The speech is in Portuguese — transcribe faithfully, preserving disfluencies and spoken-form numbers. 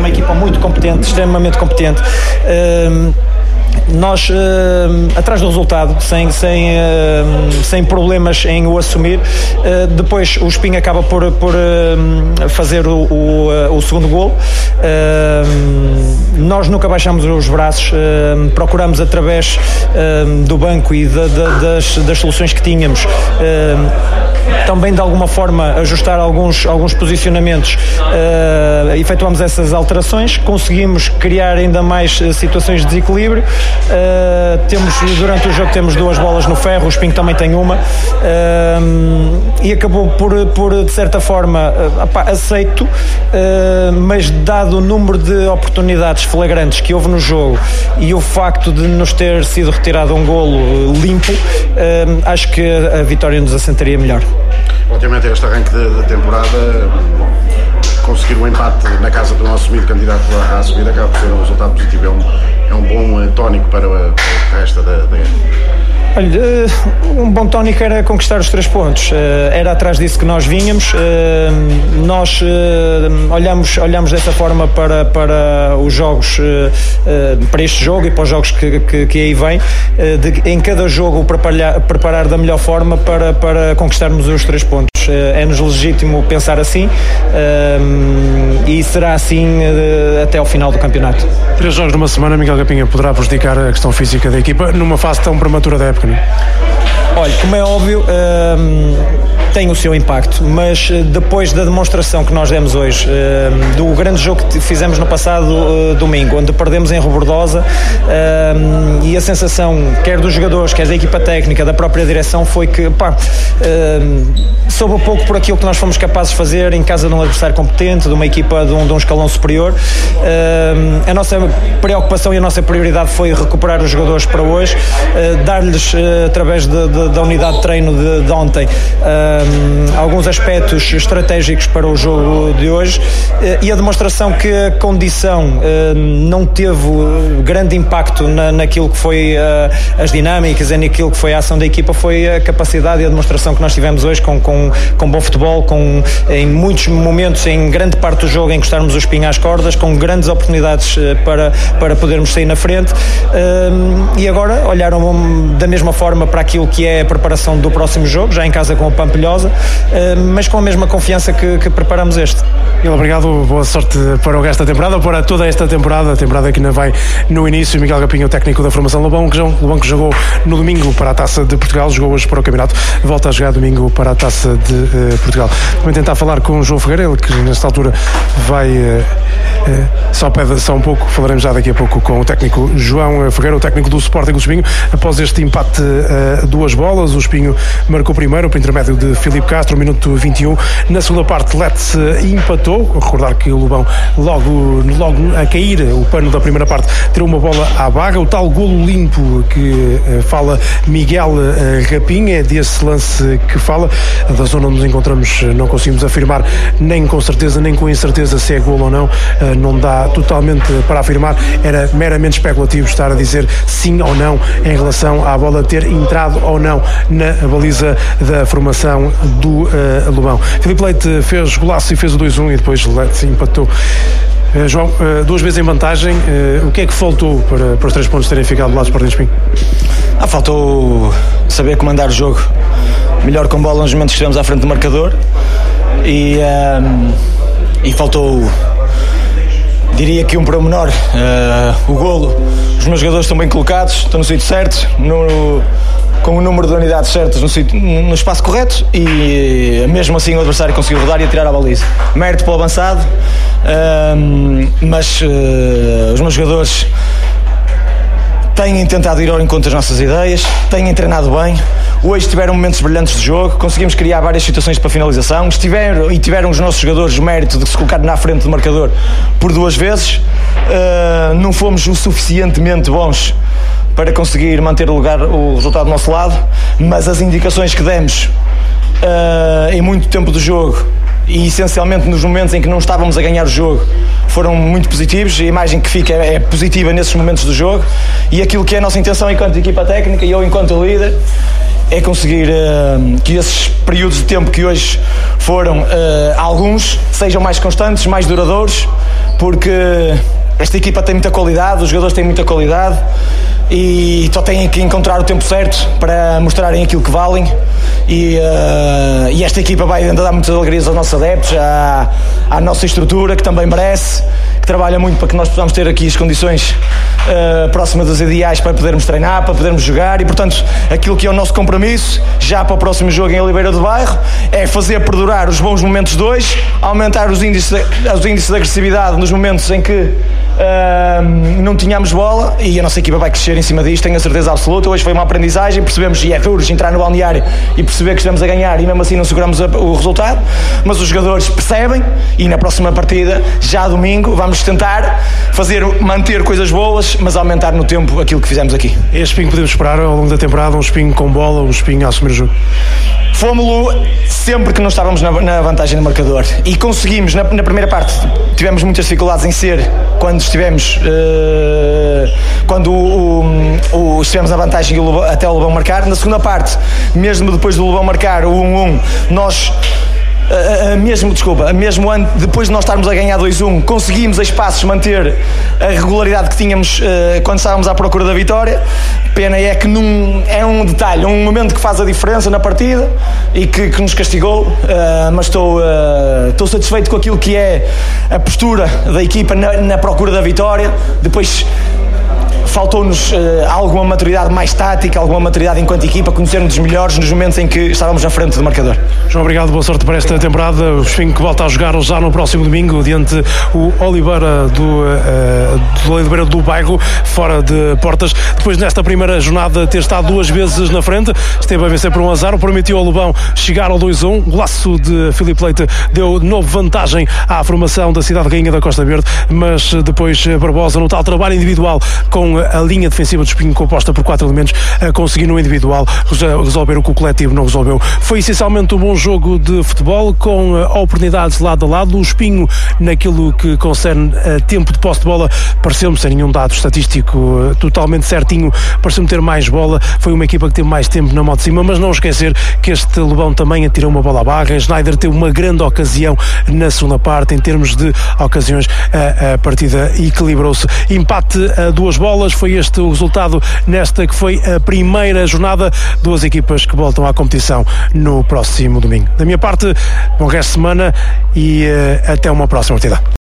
uma equipa muito competente, extremamente competente. Uh, Nós, uh, atrás do resultado, sem, sem, uh, sem problemas em o assumir, uh, depois o Espinho acaba por, por uh, fazer o, o, uh, o segundo golo. Uh, nós nunca baixamos os braços, uh, procuramos através uh, do banco e de, de, das, das soluções que tínhamos, uh, também de alguma forma ajustar alguns, alguns posicionamentos. Uh, efetuamos essas alterações, conseguimos criar ainda mais uh, situações de desequilíbrio. Uh, temos, durante o jogo temos duas bolas no ferro, o Espinho também tem uma, uh, e acabou por, por de certa forma, uh, apá, aceito, uh, mas dado o número de oportunidades flagrantes que houve no jogo e o facto de nos ter sido retirado um golo uh, limpo, uh, acho que a vitória nos assentaria melhor. Obviamente este arranque da temporada, bom, conseguir um empate na casa do nosso humilde candidato à subida acaba por ser um resultado positivo, é um, é um bom uh, tónico para, para o resto da, da Olha, um bom tónico era conquistar os três pontos, era atrás disso que nós vínhamos. Nós olhamos, olhamos dessa forma para, para os jogos, para este jogo e para os jogos que, que, que aí vem, de, em cada jogo preparar, preparar da melhor forma para, para conquistarmos os três pontos. É-nos legítimo pensar assim, e será assim até ao final do campeonato. Três jogos numa semana, Miguel Capinha, poderá prejudicar a questão física da equipa numa fase tão prematura da época, não é? Olha, como é óbvio, hum, tem o seu impacto, mas depois da demonstração que nós demos hoje, hum, do grande jogo que fizemos no passado uh, domingo, onde perdemos em Rubordosa, hum, e a sensação, quer dos jogadores, quer da equipa técnica, da própria direção, foi que, pá, hum, soube um pouco por aquilo que nós fomos capazes de fazer em casa de um adversário competente, de uma equipa de um, de um escalão superior. Hum, a nossa preocupação e a nossa prioridade foi recuperar os jogadores para hoje, uh, dar-lhes, uh, através de, de da unidade de treino de, de ontem, um, alguns aspectos estratégicos para o jogo de hoje, uh, e a demonstração que a condição uh, não teve grande impacto na, naquilo que foi uh, as dinâmicas e naquilo que foi a ação da equipa, foi a capacidade e a demonstração que nós tivemos hoje com, com, com bom futebol, com, em muitos momentos, em grande parte do jogo, encostarmos o Espinho às cordas, com grandes oportunidades uh, para, para podermos sair na frente, uh, e agora olharam da mesma forma para aquilo que é a preparação do próximo jogo, já em casa com a Pampilhosa, mas com a mesma confiança que, que preparamos este. Miguel, obrigado, boa sorte para o resto da temporada, para toda esta temporada, a temporada que ainda vai no início. Miguel Capinha, o técnico da formação Lobão, que Lobão que jogou no domingo para a Taça de Portugal, jogou hoje para o campeonato, volta a jogar domingo para a Taça de uh, Portugal. Vamos tentar falar com o João Ferreira, ele que nesta altura vai uh, uh, só pede só um pouco, falaremos já daqui a pouco com o técnico João Ferreira, o técnico do Sporting do Espinho, após este empate uh, duas bolas. O Espinho marcou primeiro, por intermédio de Filipe Castro, minuto vinte e um. Na segunda parte, Let's empatou. Recordar que o Lobão, logo, logo a cair o pano da primeira parte, tirou uma bola à baga. O tal golo limpo que uh, fala Miguel uh, Capinha, é desse lance que fala. Da zona onde nos encontramos, não conseguimos afirmar nem com certeza, nem com incerteza se é golo ou não. Uh, não dá totalmente para afirmar. Era meramente especulativo estar a dizer sim ou não em relação à bola ter entrado ou não na baliza da formação do uh, Lobão. Filipe Leite fez golaço e fez o dois a um, e depois Leite empatou. Uh, João, uh, duas vezes em vantagem, uh, o que é que faltou para, para os três pontos terem ficado do lado do Sporting Espinho? Ah, faltou saber comandar o jogo melhor com bola nos momentos que estivemos à frente do marcador, e, um, e faltou, diria que um pormenor, uh, o golo. Os meus jogadores estão bem colocados, estão no sítio certo, no, com o número de unidades certas no, sítio, no espaço correto, e mesmo assim o adversário conseguiu rodar e atirar a baliza. Mérito para o avançado, um, mas uh, os meus jogadores têm tentado ir ao encontro das nossas ideias, têm treinado bem. Hoje tiveram momentos brilhantes de jogo, conseguimos criar várias situações para finalização, estiveram, e tiveram os nossos jogadores o mérito de se colocar na frente do marcador por duas vezes. Uh, não fomos o suficientemente bons para conseguir manter o, lugar, o resultado do nosso lado, mas as indicações que demos uh, em muito tempo do jogo, e essencialmente nos momentos em que não estávamos a ganhar o jogo, foram muito positivos. A imagem que fica é positiva nesses momentos do jogo, e aquilo que é a nossa intenção enquanto equipa técnica e eu enquanto líder é conseguir uh, que esses períodos de tempo que hoje foram uh, alguns sejam mais constantes, mais duradouros, porque esta equipa tem muita qualidade, os jogadores têm muita qualidade e só têm que encontrar o tempo certo para mostrarem aquilo que valem. E, uh, e esta equipa vai dar muitas alegrias aos nossos adeptos, à, à nossa estrutura, que também merece, que trabalha muito para que nós possamos ter aqui as condições uh, próximas das ideais para podermos treinar, para podermos jogar. E portanto aquilo que é o nosso compromisso já para o próximo jogo em Oliveira do Bairro é fazer perdurar os bons momentos de hoje, aumentar os índices de, os índices de agressividade nos momentos em que uh, não tínhamos bola, e a nossa equipa vai crescer em cima disto, tenho a certeza absoluta. Hoje foi uma aprendizagem, percebemos, e é duro entrar no balneário e perceber que estamos a ganhar e mesmo assim não seguramos o resultado, mas os jogadores percebem, e na próxima partida, já domingo, vamos tentar fazer, manter coisas boas, mas aumentar no tempo aquilo que fizemos aqui. Este espinho podemos esperar ao longo da temporada, um espinho com bola, um espinho a assumir o jogo? Fomos-lo sempre que não estávamos na, na vantagem do marcador, e conseguimos, na, na primeira parte tivemos muitas dificuldades em ser, quando estivemos uh, quando o, o, o, estivemos na vantagem o, até o Lobão marcar. Na segunda parte, mesmo depois do Lobão marcar o um a um, nós Uh, mesmo, desculpa, mesmo depois de nós estarmos a ganhar dois a um, conseguimos a espaços manter a regularidade que tínhamos uh, quando estávamos à procura da vitória. Pena é que num, é um detalhe, um momento que faz a diferença na partida e que, que nos castigou, uh, mas estou, uh, estou satisfeito com aquilo que é a postura da equipa na, na procura da vitória. Depois faltou-nos uh, alguma maturidade mais tática, alguma maturidade enquanto equipa, conhecermos os melhores nos momentos em que estávamos na frente do marcador. João, obrigado, boa sorte para esta temporada. O Espinho que volta a jogar já no próximo domingo diante o Oliveira do, uh, do Oliveira do Bairro, fora de portas. Depois, nesta primeira jornada, ter estado duas vezes na frente, esteve a vencer por um a zero, permitiu ao Lobão chegar ao dois a um. Golaço de Filipe Leite deu novo vantagem à formação da cidade rainha da Costa Verde, mas depois Barbosa, no tal trabalho individual com a linha defensiva do Espinho, composta por quatro elementos, a conseguir no individual resolver o que o coletivo não resolveu. Foi essencialmente um bom jogo de futebol, com oportunidades lado a lado. O Espinho, naquilo que concerne a tempo de posse de bola, pareceu-me, sem nenhum dado estatístico totalmente certinho, pareceu-me ter mais bola. Foi uma equipa que teve mais tempo na mão de cima, mas não esquecer que este Lobão também atirou uma bola à barra. Schneider teve uma grande ocasião na segunda parte. Em termos de ocasiões, a, a partida equilibrou-se. Empate a duas bolas, foi este o resultado nesta que foi a primeira jornada. Duas equipas que voltam à competição no próximo domingo. Da minha parte, bom resto de semana e uh, até uma próxima partida.